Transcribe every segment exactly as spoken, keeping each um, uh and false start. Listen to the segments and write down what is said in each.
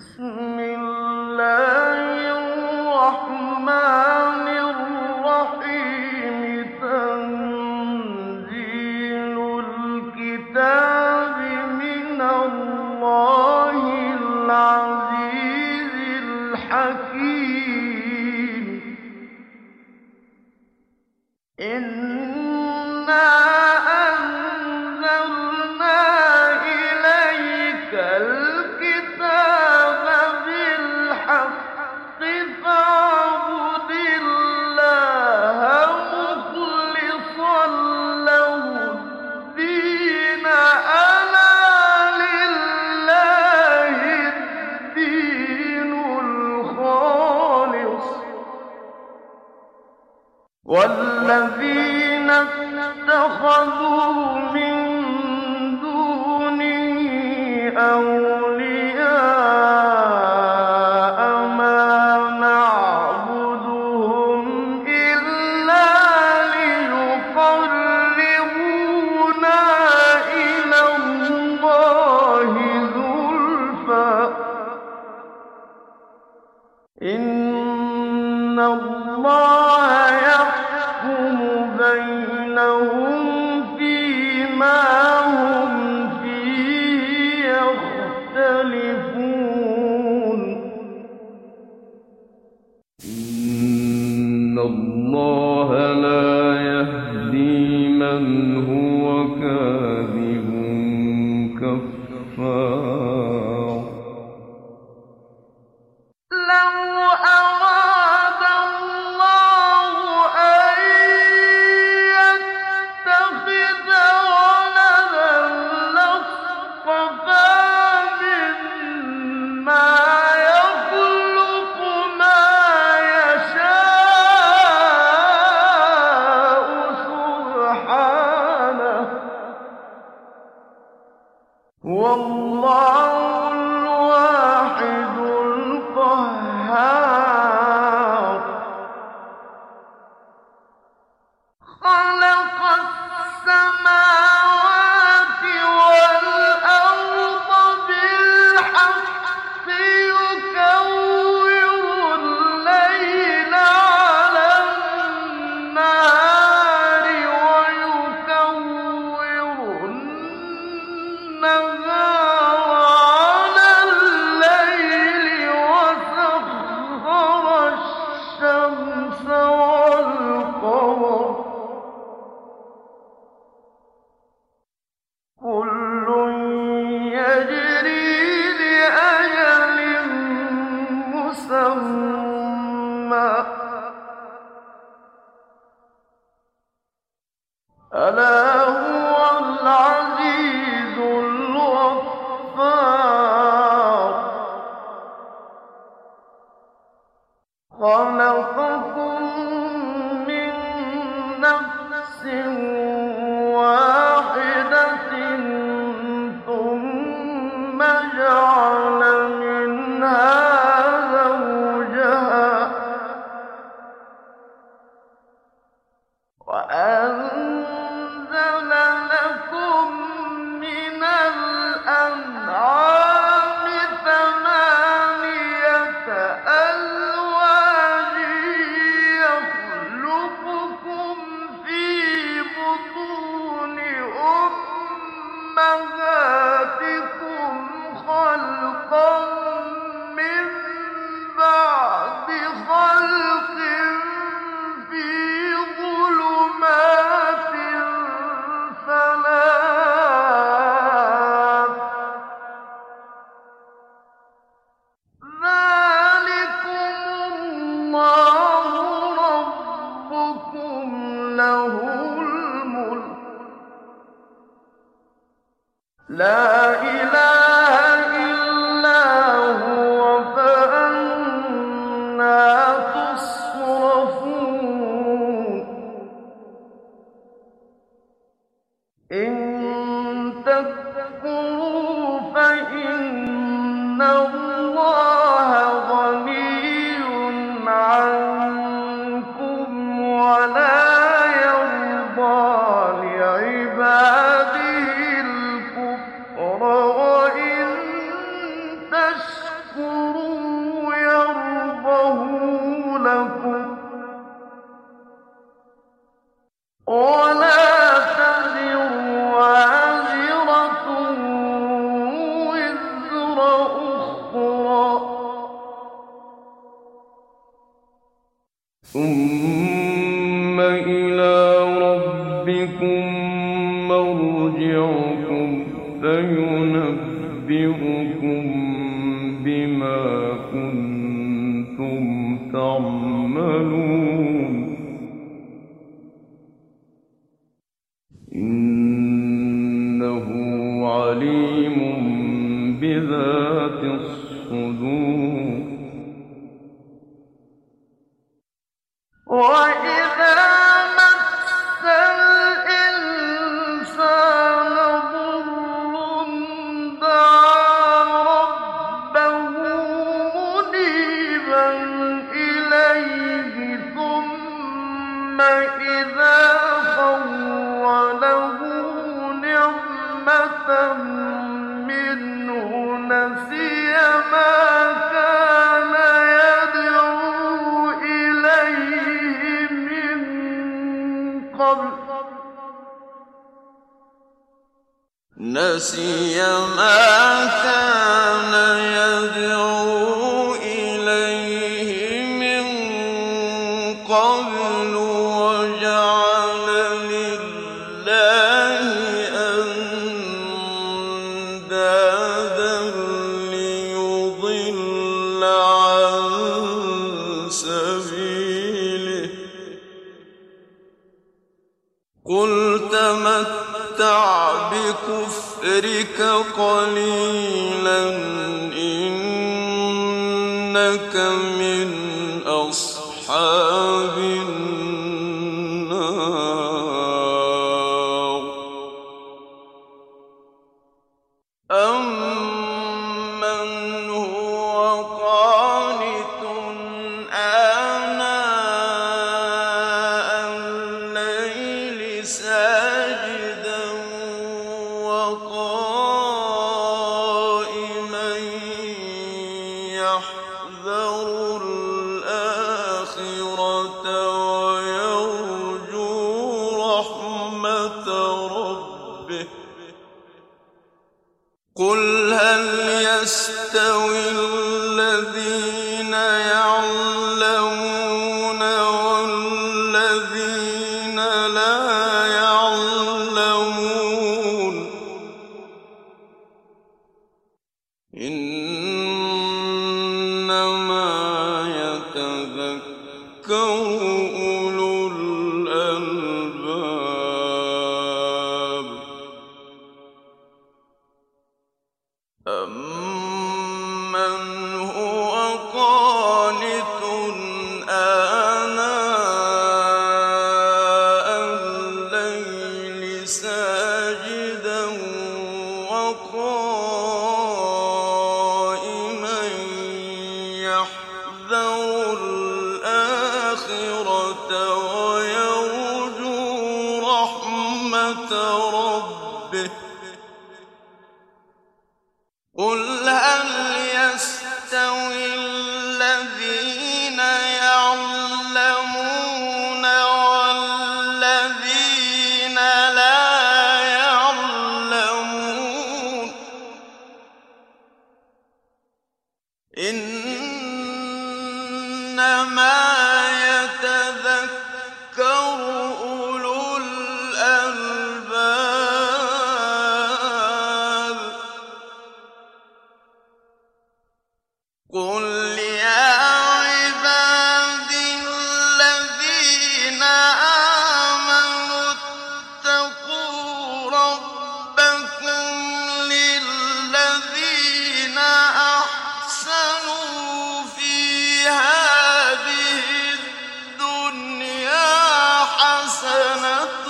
بسم الله الرحمن الرحيم تنزيل الكتاب من الله العزيز الحكيم إنا أنزلنا إليك الكتاب بالحق فاعبد الله مخلصا له الدين ألا لله الدين الخالص والذين اتخذوا من دونه أولياء ما نعبدهم إلا ليقربونا إلى الله زلفى إن الله يحكم بينهم فيما هم فيه يختلفون إن الله لا يهدي من هو كاذب كفار لو أراد الله أن يتخذ ولدا لاصطفى مما يخلق ما يشاء سبحانه هو الله الواحد القهار خلق السماوات والأرض بالحق يكور الليل على النهار ويكور النهار على الليل وسخر الشمس والقمر كل يجري لأجل مسمى ألا هو العزيز الغفار خلقكم من نفس واحدة ثم جعل منها زوجها وأنزل لكم من الأنعام ثمانية أزواج يخلقكم في بطون أمهاتكم خلقا من بعد خلق في ظلمات ثلاث ذلكم الله ربكم له الملك لا إله إلا هو فأنى تصرفون إن تكفروا فإن الله غني عنكم ولا يرضى لعباده الكفر وإن تشكروا تشكروا يرضه لكم ولا تزر وازرة وزر أخرى ثم إلى ربكم مرجعكم فينبئكم بما كنتم تعملون إنه عليم بذات الصدور وإذا مس الإنسان ضر دعا ربه منيبا إليه ثم إذا خوله نعمة منه نسي ما كان يدعو إليه من قبل نسي ما كان يدعو إليه من قبل وجعل لله أندادا ليضل عن سبيله قل تمتع بكفرك قليلا إنك من أصحاب النار أمن هو قانت آناء الليل ساجدا وقائما يحذر الآخرة ويرجو رحمة ربه قل هل يستوي الذين يعلمون والذين لا يعلمون إنما يتذكر أولو الألباب أمن هو قانت آناء الليل ساجدا وقائما يحذر الآخرة ويرجو رحمة ربه قل هل يستوي الذين يعلمون والذين لا يعلمون إنما يتذكر أولو الألباب قل يا عبادي الذين آمنوا اتقوا ربكم للذين أحسنوا في هذه الدنيا حسنة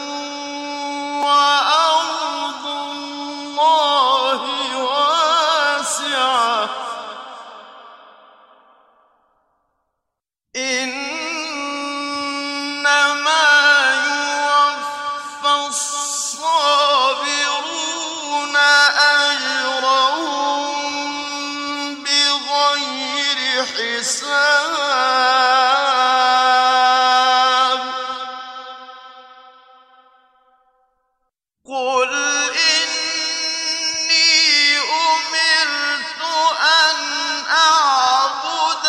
وأرض الله واسعة حساب قل إني أمرت أن أعبد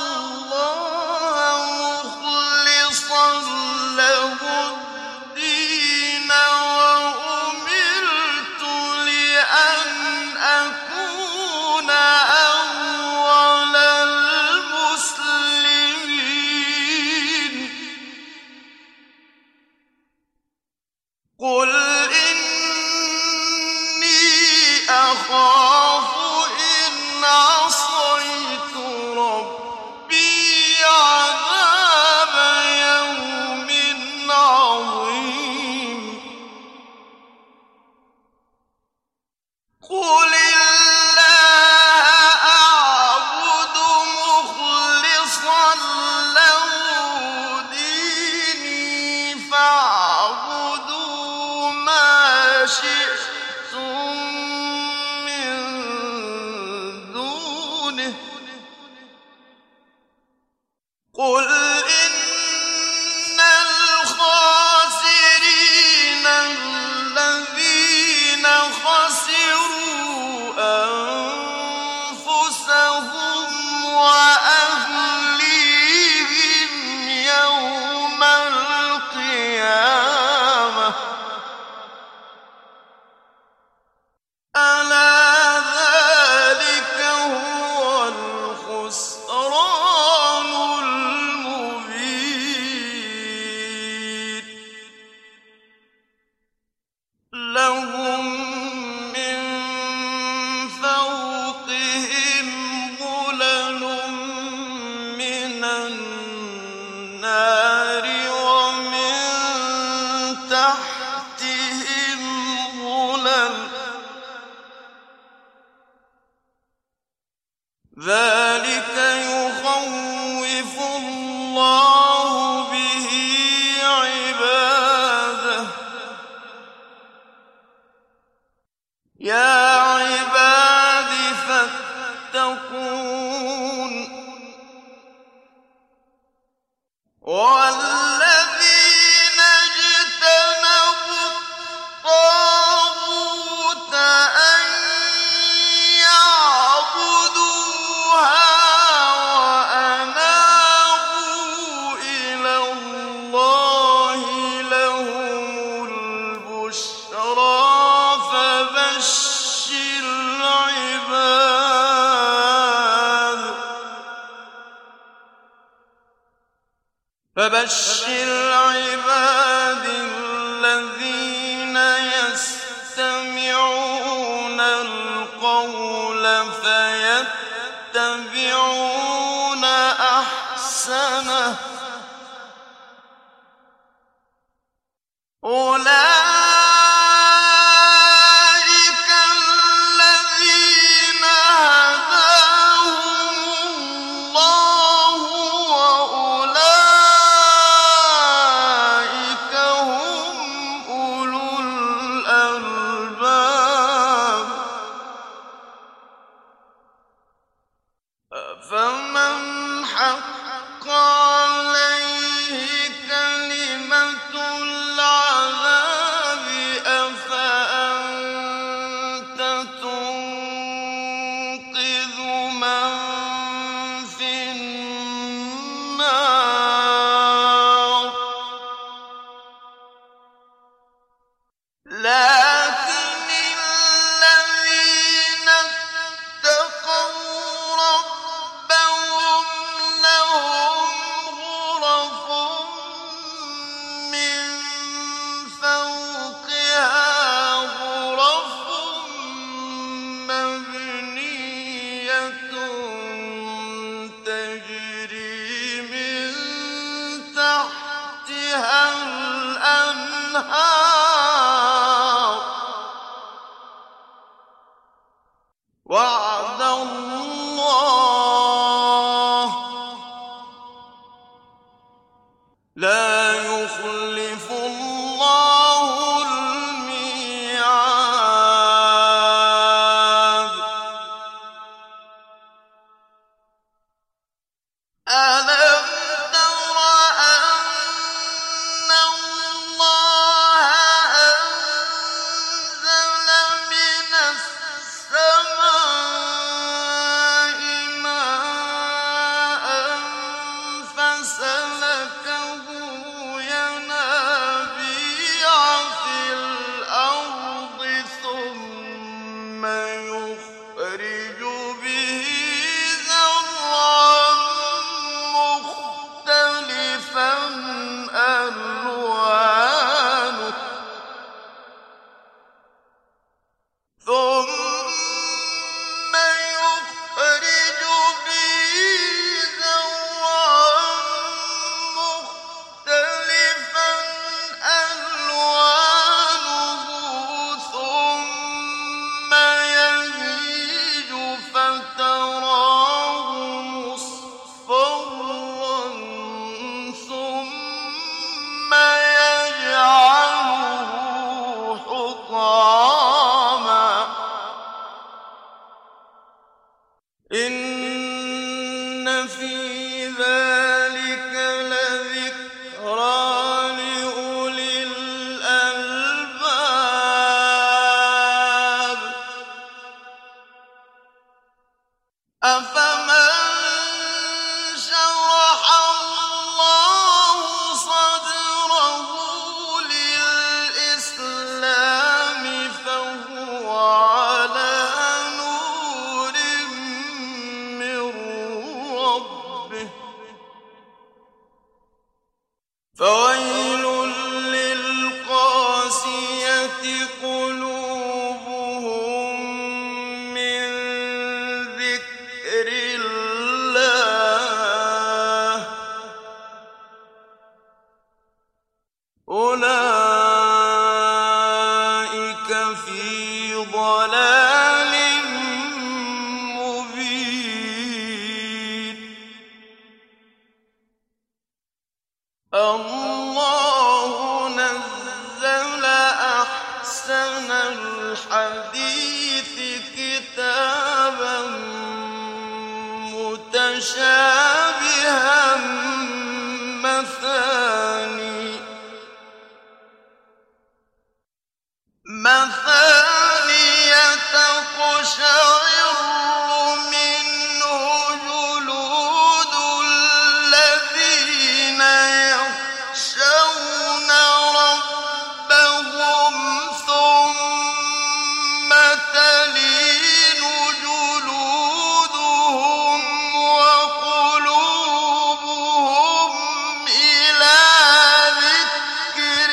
الله مخلصا له الدين وأمرت لأن أكون أول المسلمين قل أخاف إن عصيت ربي عذاب يوم عظيم قل الله أعبد مخلصا له ديني فاعبدوا ما شئتم قل إن الخاسرين الذين خسروا أنفسهم وأهليهم يوم القيامة ألا ذلك هو الخسران المبين لهم من فوقهم ظلل من النار ومن تحتهم ظلل ذلك يخوف الله به عباده يا عباد فاتقون والذين اجتنبوا الطاغوت أن يعبدوها وأنابوا إلى الله لهم البشرى فبشر عباد فبشر عباد الذين يستمعون القول فيتبعون أحسنه أولئك الذين هداهم الله وأولئك هم أولو الألباب فمن حق عليه كلمة العذاب أفأنت تنقذ من في النار لكن الذين اتقوا ربهم لهم غرف من فوقها غرف مبنية تجري من تحتها الأنهار وعد الله لا يخلف الله الميعاد أَلَمْ تَرَ أَنَّ اللَّهَ أَنزَلَ مِنَ السَّمَاءِ مَاءً فَسَلَكَهُ يَنَابِيعَ فِي الْأَرْضِ ثُمَّ يُخْرِجُ بِهِ زَرْعًا مُّخْتَلِفًا أَلْوَانُهُ ثُمَّ يُخْرِجُ بِهِ زَرْعًا مُّخْتَلِفًا أَلْوانُهُ ثُمَّ يَهِيجُ فَتَرَاهُ مُصْفَرًّا ثُمَّ يَجْعَلُهُ حُطَامًا ۚ إِنَّ فِي ذَٰلِكَ لَذِكْرَىٰ لِأُولِي الْأَلْبَابِ أَفَمَن شَرَحَ اللَّهُ صَدْرَهُ لِلْإِسْلَامِ فَهُوَ عَلَىٰ نُورٍ مِّن رَّبِّهِ ۚ فَوَيْلٌ لِّلْقَاسِيَةِ قُلُوبُهُم مِّن ذِكْرِ اللَّهِ ۚ أُولَٰئِكَ فِي ضَلَالٍ مُّبِينٍ اللَّهُ نَزَّلَ أَحْسَنَ الْحَدِيثِ كِتَابًا مُّتَشَابِهًا مَّثَانِيَ تَقْشَعِرُّ مِنْهُ جُلُودُ الَّذِينَ يَخْشَوْنَ رَبَّهُمْ ثُمَّ تَلِينُ جُلُودُهُمْ وَقُلُوبُهُمْ إِلَىٰ ذِكْرِ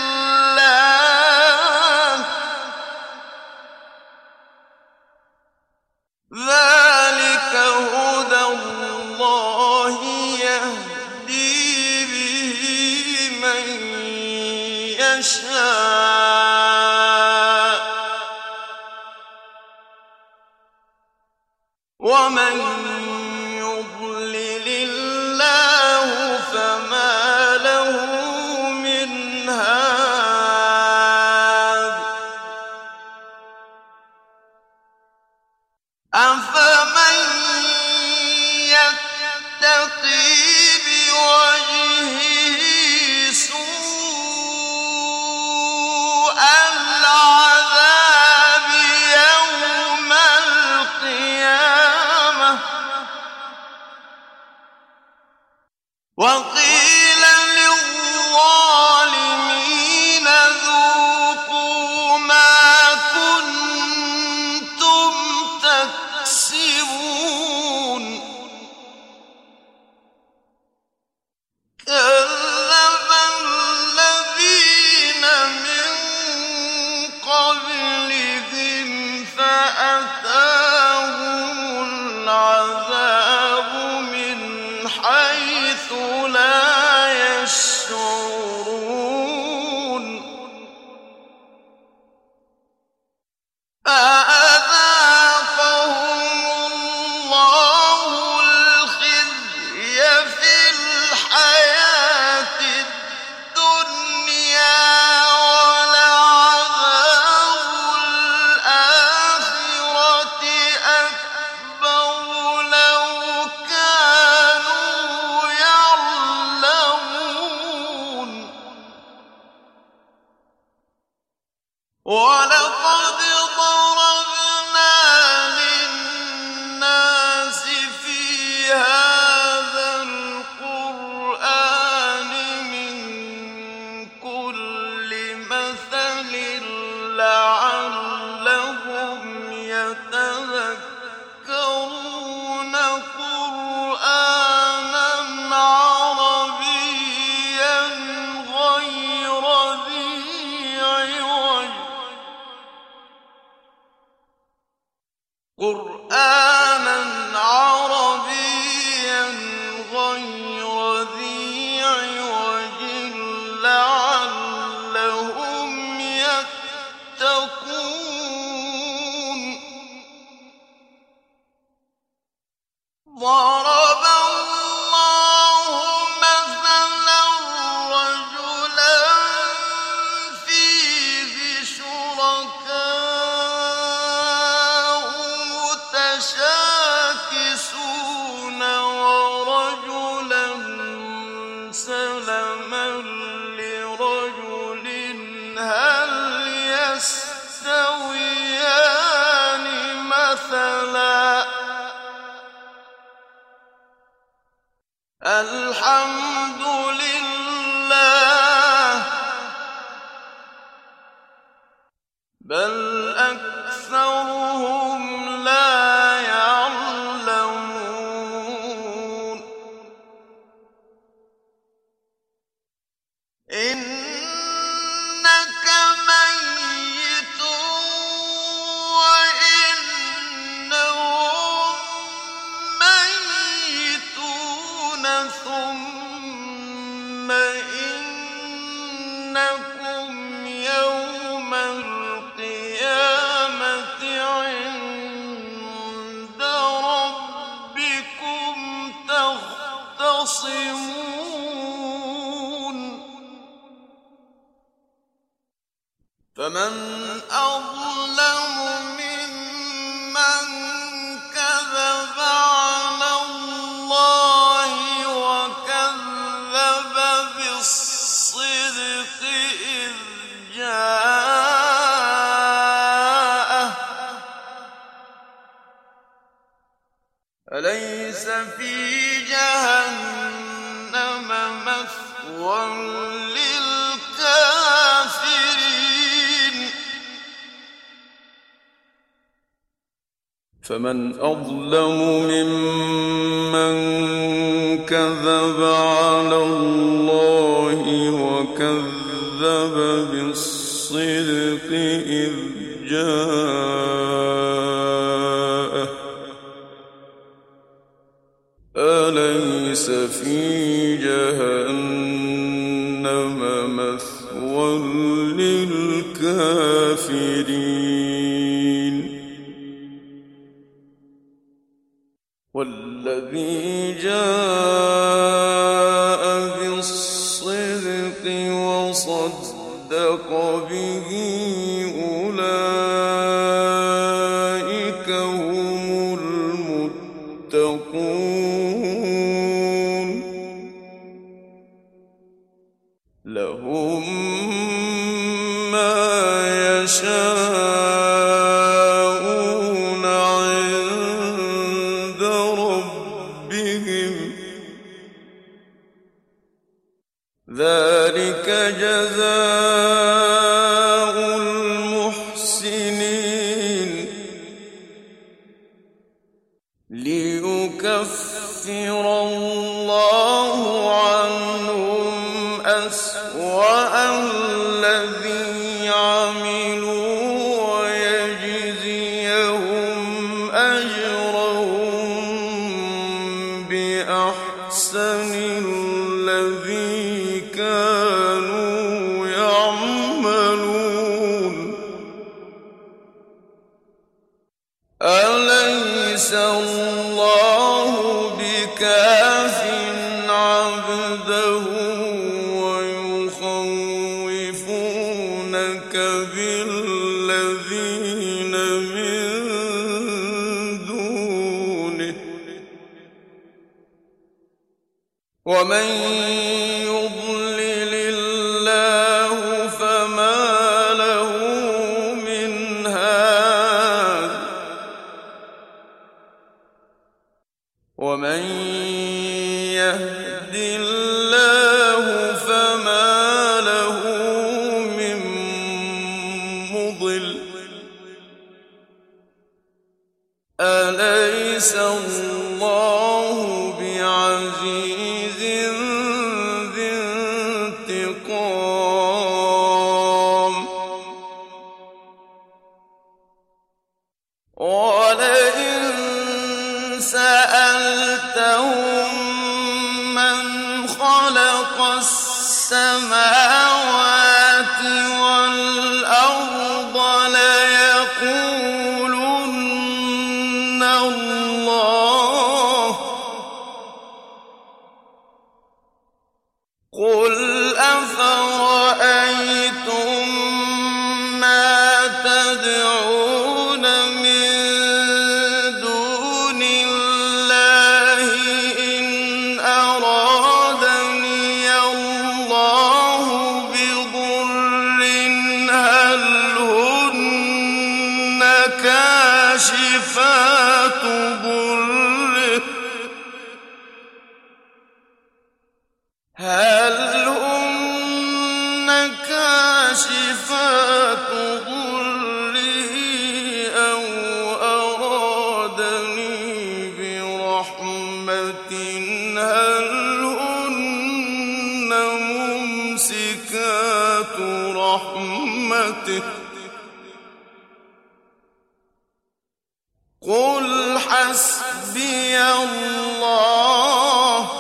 اللَّهِ ۚ ذَٰلِكَ هُدَى اللَّهِ يَهْدِي بِهِ مَن يَشَاءُ ۚ وَمَن يُضْلِلِ اللَّهُ فَمَا لَهُ مِنْ هَادٍ أَفَمَن يَتَّقِي بِوَجْهِهِ سُوءَ الْعَذَابِ يَوْمَ الْقِيَامَةِ وَقِيلَ لِلظَّالِمِينَ ذُوقُوا مَا كُنتُمْ تَكْسِبُونَ كَذَّبَ الَّذِينَ مِن قَبْلِهِمْ فَأَتَاهُمُ الْعَذَابُ مِنْ حَيْثُ لَا يَشْعُرُونَ فَأَذَاقَهُمُ اللَّهُ الْخِزْيَ فِي الْحَيَاةِ الدُّنْيَا وَلَعَذَابُ الْآخِرَةِ أَكْبَرُ لَوْ كَانُوا ضرب الله مثلا رجلا فيه شركاء متشاكسون ورجلا سلما لرجل هل يستويان مثلا الحمد لله بل أكثرهم لا يعلمون إنك ميت وإنهم ميتون ثم إنكم يوم القيامة عند ربكم تختصمون فمن أظلم ممن كذب على الله وكذب بالصدق إذ جاءه أليس في جهنم مثوى للكافرين فمن أظلم ممن كذب على الله وكذب بالصدق إذ جاءه أليس في جهنم مثوى للكافرين والذي جاء بالصدق وصدق به أولئك هم المتقون لهم ما يشاءون عند ربهم ذلك جزاء المحسنين ليكفر الله عنهم أسوأ الذي عملوا ويجزيهم أجرهم بأحسن الذي كانوا يعملون أليس الله بكاف عبده ويخوفونك بالذين من دونه ومن يضلل الله فما له من هاد ومن يهد الله فما له من مضل أليس الله بعزيز ذي انتقام ولئن سألتهم من خلق السماوات والأرض ليقولن الله رحمة هل هن ممسكات رحمته قل حسبي الله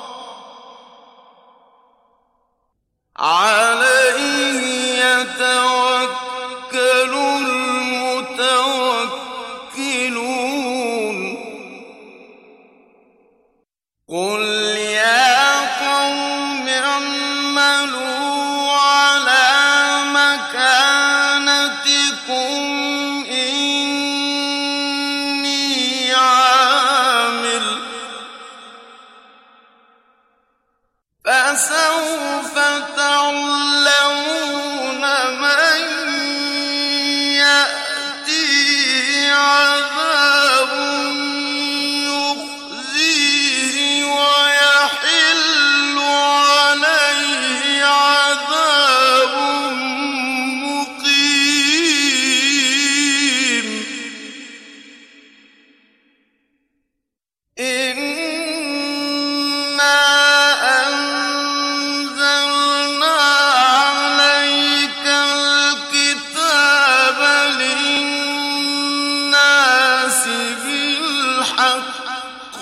عليه يتوكل المتوكلون قل يا قوم اعملوا على مكانتكم إني عامل فسوف تعلمون من يأتيه عذاب يخزيه ويحل عليه عذاب مقيم إنا أنزلنا عليك الكتاب للناس بالحق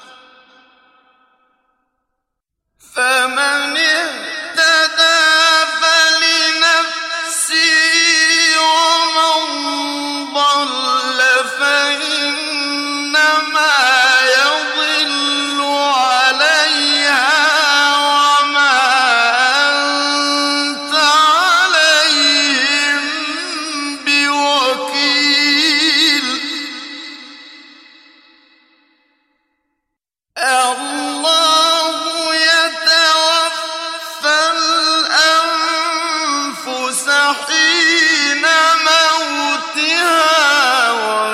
فمن اهتدى فلنفسه ومن ضل فإنما يضل عليها وما أنت عليهم بوكيل الله يتوفى الأنفس حين موتها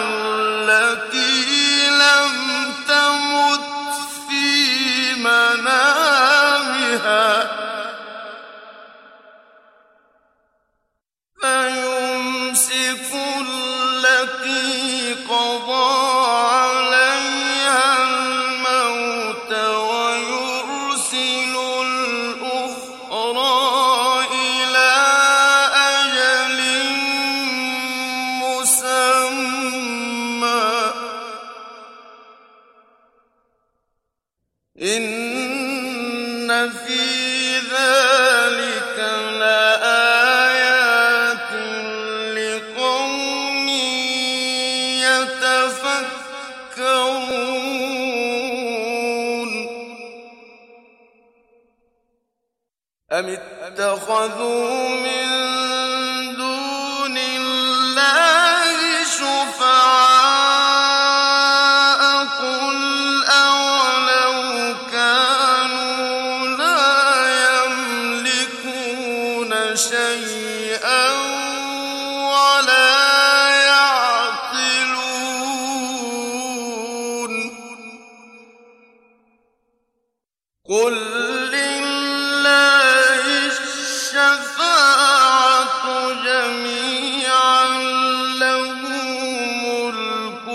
والتي لم تمت في منامها فيمسك التي قضى عليها الموت ويرسل الأخرى إلى أجل مسمى إن في ذلك لآيات لقوم يتفكرون أم اتخذوا من دون الله شفعاء قل أولو كانوا لا يملكون شيئا ولا يعقلون قل لله الشفاعة جميعا له ملك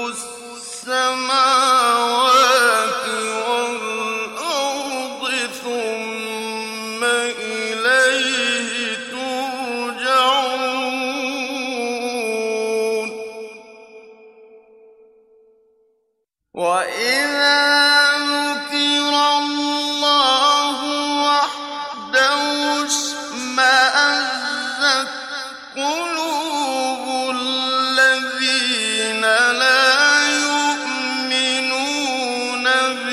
السماوات والأرض ثم إليه ترجعون وإذا ذكر الله وحده اشمأزت قلوب الذين لا يؤمنون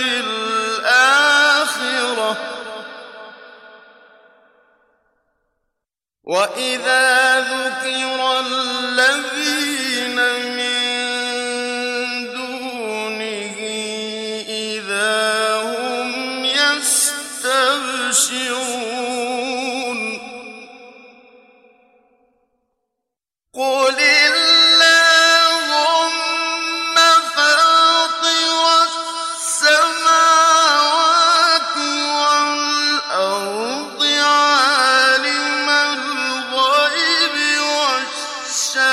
بالآخرة وإذا ذكر الذين من دونه إذا هم يستبشرون قل اللهم فاطر السماوات والأرض عالم الغيب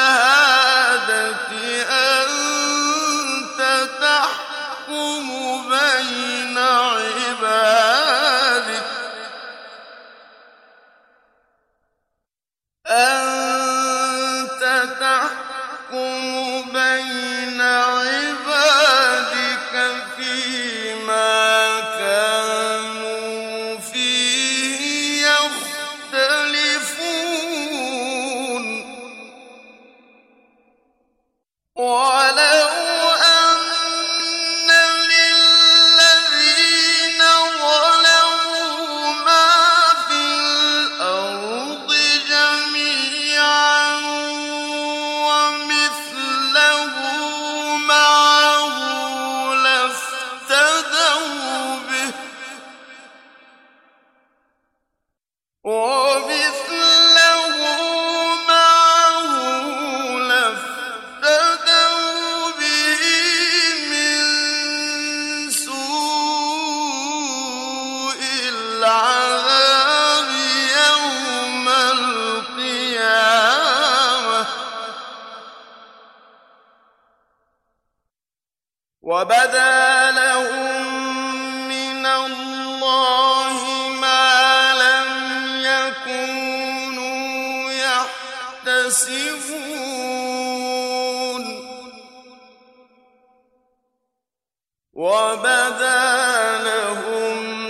والشهادة أنت تحكم بين عبادك أنت تحكم بين عبادك فيما كانوا فيه يختلفون ولو أن للذين ظلموا ما في الأرض جميعا ومثله معه لافتدوا به ومثله معه لافتدوا به من سوء العذاب يوم القيامة وبدا لهم من الله ما لم يكونوا يحتسبون وبدا لهم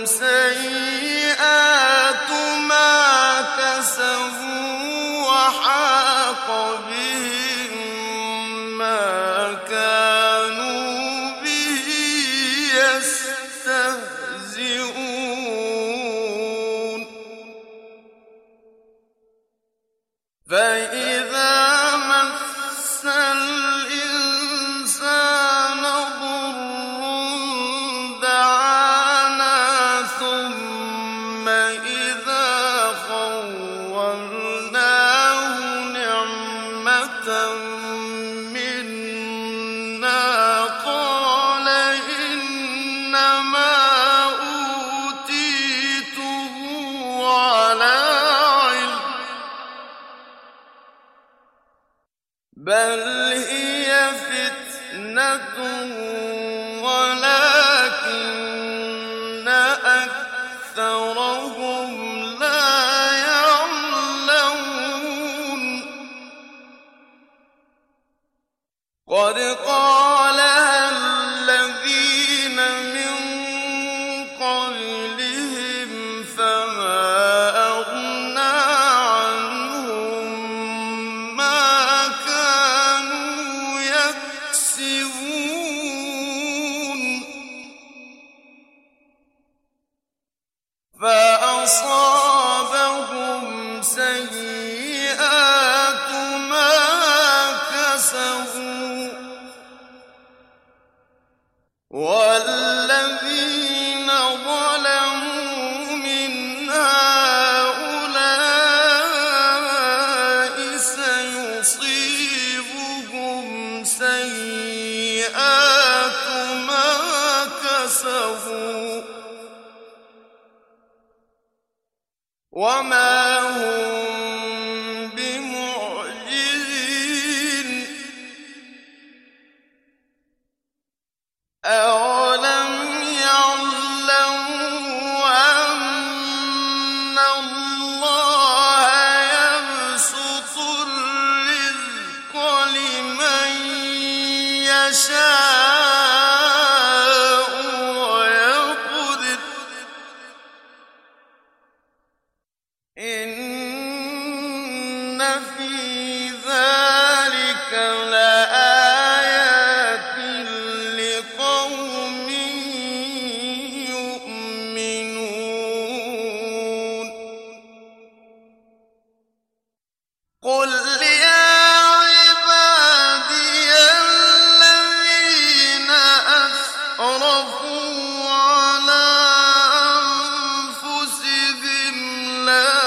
سيئات ما كسبوا وحاق بهم ما كانوا به يستهزئون فإذا مس الإنسان ضر دعانا ثم إذا خولناه نعمة منا قال إنما أوتيته على علم بل هي فتنة ولكن أكثرهم لا يعلمون قد قالها الذين من قبلهم فما أغنى عنهم ما كانوا يكسبون فأصابهم سيئات ما كسبوا والذين ظلموا من هؤلاء سيصيبهم سيئات ما كسبوا وما هم بمعجزين أولم يعلموا أن الله يبسط الرزق لمن يشاء ويقدر إن في ذلك لآيات لقوم يؤمنون قل يا عبادي الذين أسرفوا على أنفسهم لا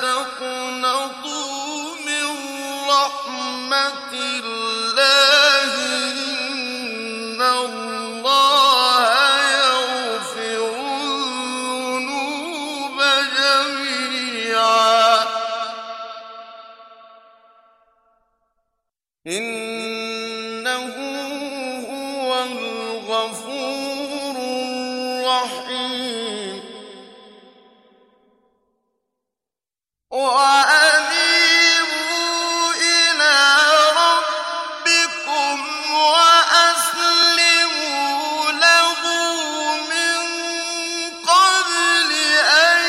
تقنطوا من رحمة الله إن الله يغفر الذنوب جميعا إنه هو الغفور رحيم وأنيبوا إلى ربكم وأسلموا له من قبل أن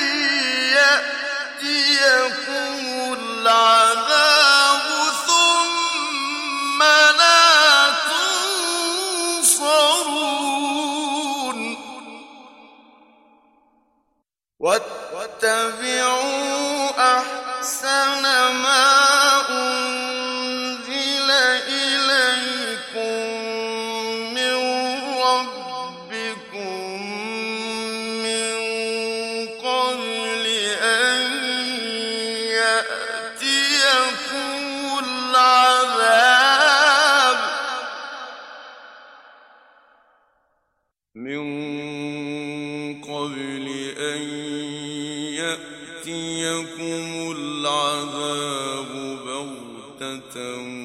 يأتيكم العذاب ثم لا تنصرون واتبعوا أحسن ما أنزل إليكم من ربكم من قبل أن يأتيكم العذاب من قبل أن يأتيكم العذاب بغتة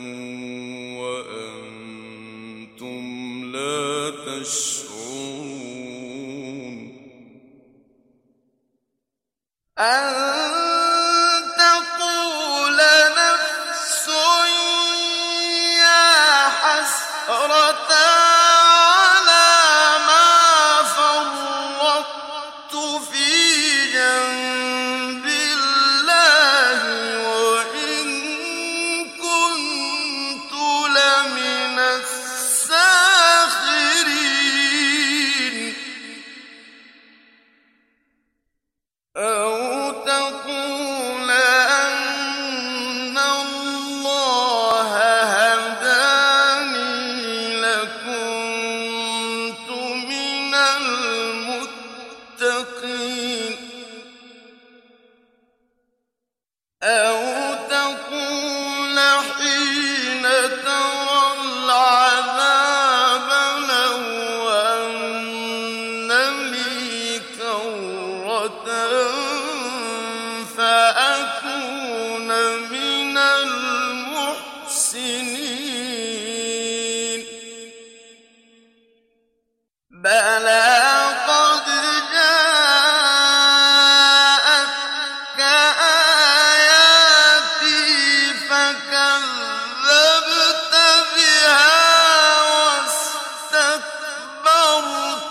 وأنتم لا تشعرون أن تقول نفس يا حسرة على ما فرطت في جنب الله وإن كنت لمن الساخرين أو تقول أن الله هداني لكنت من المتقين أو تقول حين ترى العذاب لو أن لي كرة فأكون من المحسنين بلى قد جاءتك آياتي فكذبت بها واستكبرت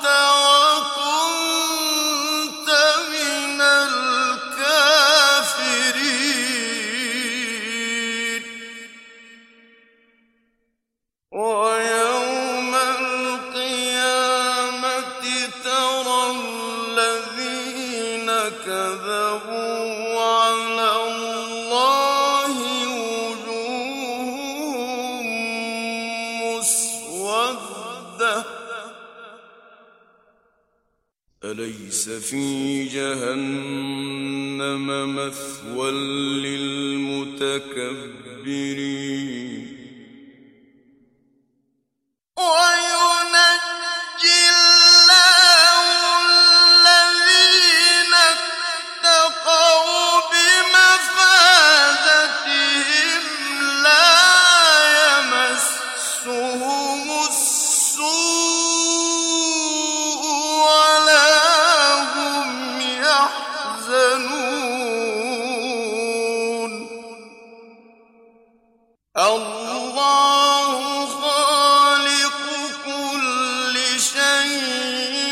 وكنت من الكافرين ويوم القيامة ترى الذين كذبوا على الله وجوههم مسودة أليس في جهنم مثوى للمتكبرين وينجي الله الذين اتقوا بمفازتهم لا يمسهم السوء ولا هم يحزنون الله خالق كل شيء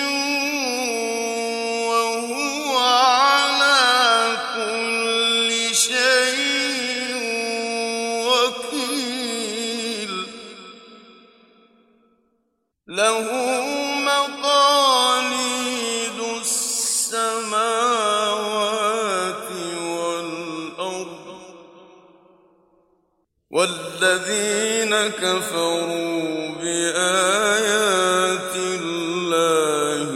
وهو على كل شيء وكيل له مقاليد السماوات والأرض والذين كفروا بآيات الله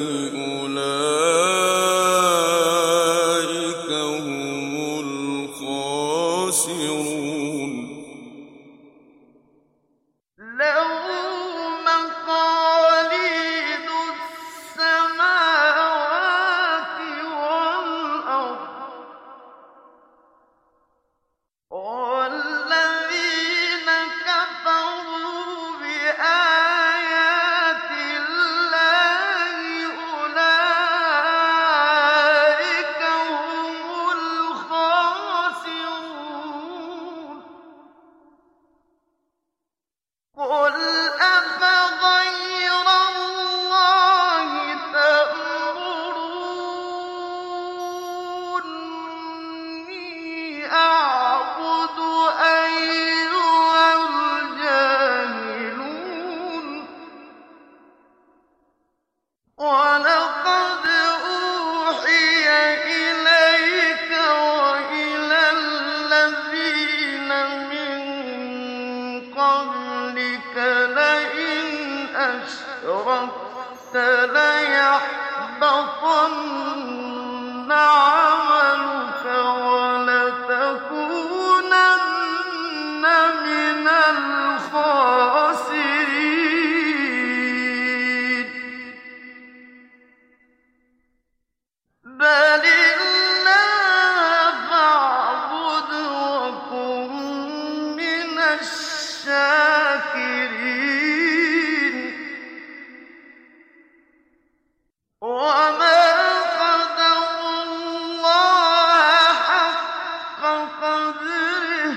أولئك هم الخاسرون له مقاليد السماوات والأرض والذين كفروا بآيات وَلَقَدْ أُوحِيَ إِلَيْكَ وَإِلَى الَّذِينَ مِن قَبْلِكَ لَئِنْ أَشْرَكْتَ لَيَحْبَطَنَّ عَمَلُكَ وَلَتَكُونَنَّ مِنَ الْخَاسِرِينَ بَلِ اللَّهَ فَاعْبُدْ وَكُن مِّنَ الشَّاكِرِينَ وَمَا قَدَرُوا اللَّهَ حَقَّ قَدْرِهِ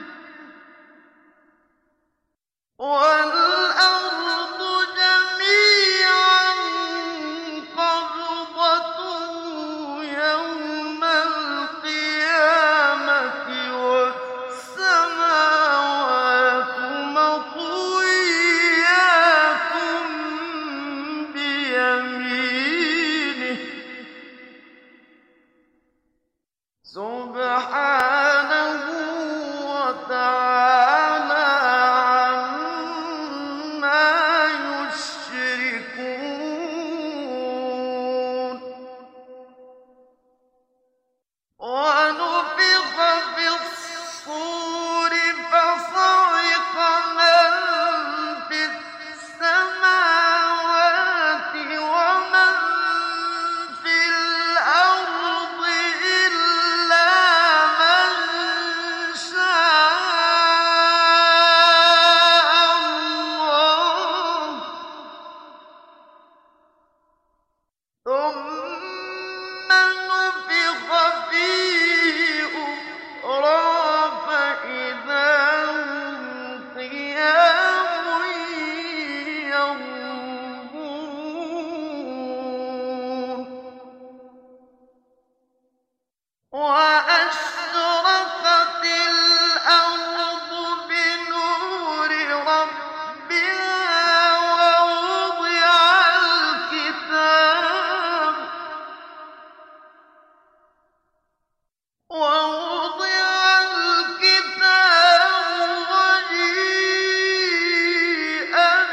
وَالْأَرْضُ جَمِيعًا قَبْضَتُهُ يَوْمَ الْقِيَامَةِ وَالسَّمَاوَاتُ مَطْوِيَّاتٌ بِيَمِينِهِ سُبْحَانَهُ وَتَعَالَىٰ عَمَّا يُشْرِكُونَ وَنُفِخَ فِي الصُّورِ فَصَعِقَ مَن فِي السَّمَاوَاتِ وَمَن فِي الْأَرْضِ إِلَّا مَن شَاءَ اللَّهُ ثُمَّ نُفِخَ فِيهِ أُخْرَىٰ فَإِذَا هُمْ قِيَامٌ يَنظُرُونَ وَأَشْرَقَتِ الْأَرْضُ بِنُورِ رَبِّهَا وَوُضِعَ الْكِتَابُ وَوُضِعَ الْكِتَابُ وَجِيءَ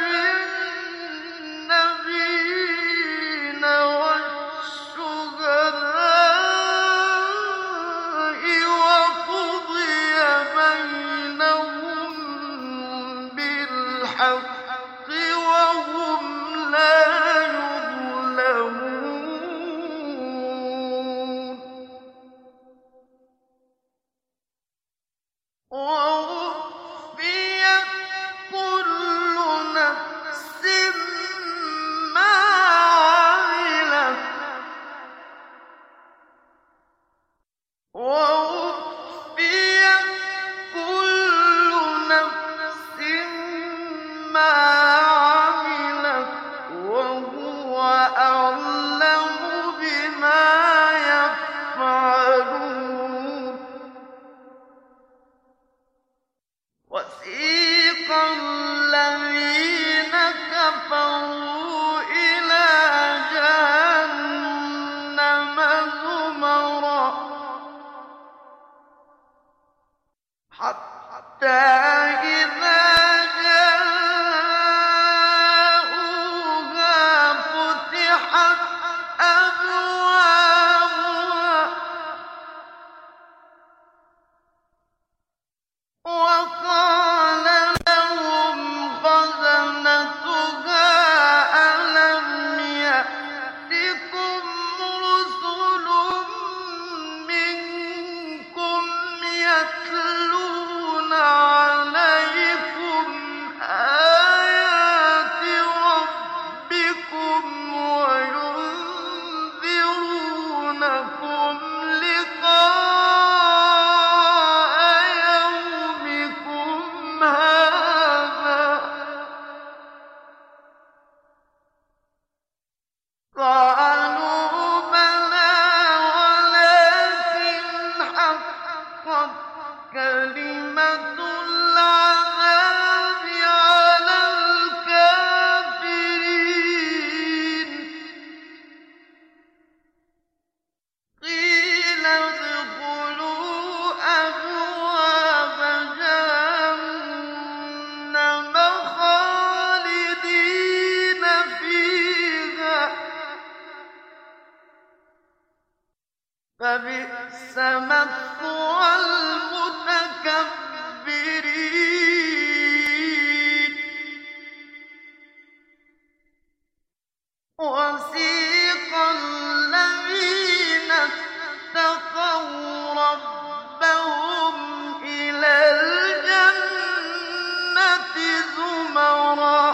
بِالنَّبِيِّينَ وَالشُّهَدَاءِ وَقُضِيَ بَيْنَهُم بِالْحَقِّ وَهُمْ لَا يُظْلَمُونَ وَوُفِّيَتْ كُلُّ نَفْسٍ مَّا عَمِلَتْ وَوُفِّيَتْ كُلُّ نَفْسٍ مَّا عَمِلَتْ وَهُوَ أَعْلَمُ بِمَا يَفْعَلُونَ وَسِيقَ الَّذِينَ كَفَرُوا إِلَىٰ جَهَنَّمَ زُمَرًا حَتَّىٰ إِذَا جَاءُوهَا فُتِحَتْ أَبْوَابُهَا وَقَالَ لَهُمْ خَزَنَتُهَا أَلَمْ يَأْتِكُمْ رُسُلٌ مِّنكُمْ يَتْلُونَ عَلَيْكُمْ فبئس مثوى المتكبرين وسيق الذين اتقوا ربهم إلى الجنة زمرا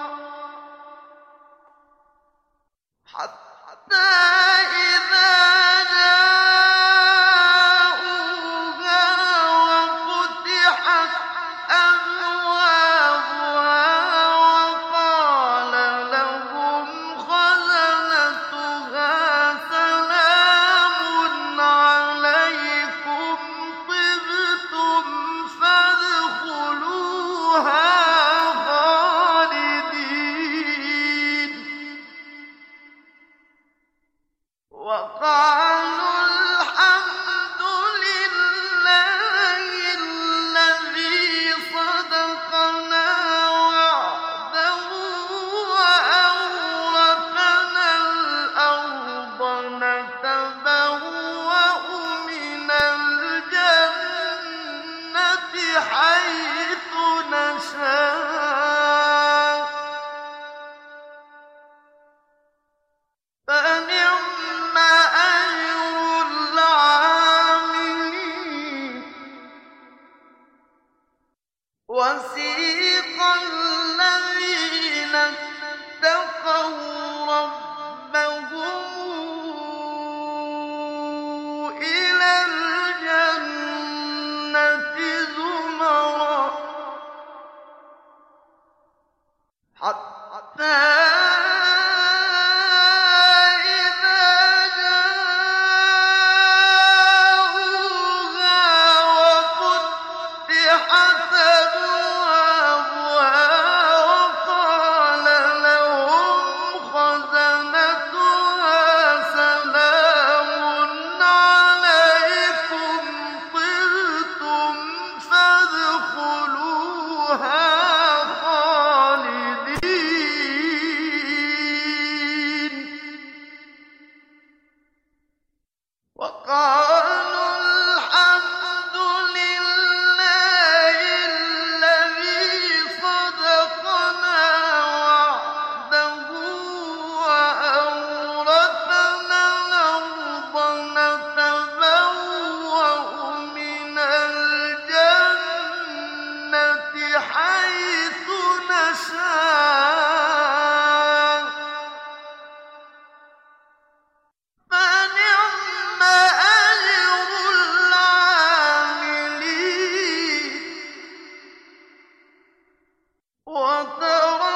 حتى إذا جاءوها وفتحت أبوابها وقال لهم خزنتها سلام عليكم طبتم فادخلوها خالدين وقالوا الحمد لله الذي صدقنا وعده وأورثنا الأرض نتبوأ من الجنة حيث نشاء فنعم أجر العاملين وسيق الذين اتقوا ربهم إلى الجنة زمرا حتى إذا جاءوها وفتحت أبوابها وقال لهم خزنتها سلام عليكم طبتم فادخلوها خالدين وقالوا الحمد لله الذي صدقنا وعده وأورثنا الأرض نتبوأ من الجنة حيث نشاء فنعم أجر العاملين وترى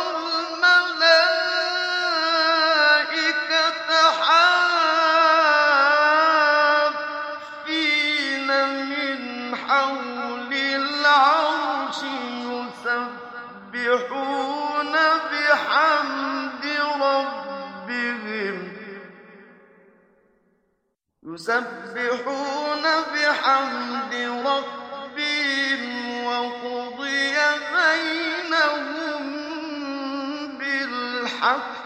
الملائكة حافين من حول العرش يسبحون بحمد ربهم يسبحون بحمد ربهم وقضي بينهم بالحق